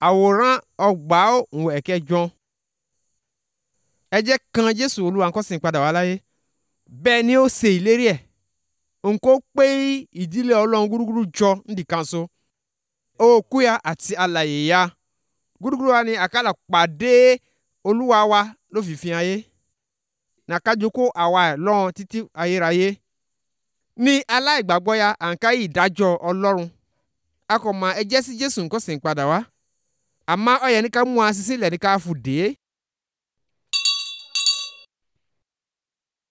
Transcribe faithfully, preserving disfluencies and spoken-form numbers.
Àwòrán ọgbà òun ẹ̀kẹjọ. Ẹ jẹ́ kan Jésù Olúwa kó sì padà wá láyé. Bẹ́ẹ̀ ni ó ṣe ìlérí ẹ̀. Nǹkó pé ìdílé Ọlọ́run gúrúgúrú jọ nìkan so. Òkú ya àti alààyè ya. Gúrúgúrú wa ni àkàlà pàdé Olúwa wa ló fi fi ayé. Nàkájoko àwa ẹ̀ lọ́run títí ayérayé. Ní aláìgbàgbọ́ ya àǹká ìdájọ́ Ọlọ́run. A kò mọ ẹ jẹ́ sí Jésù kó sì padà wá. Àmọ́ ó yẹ ní ká mú wa sí sílẹ̀ ní ká fù dé.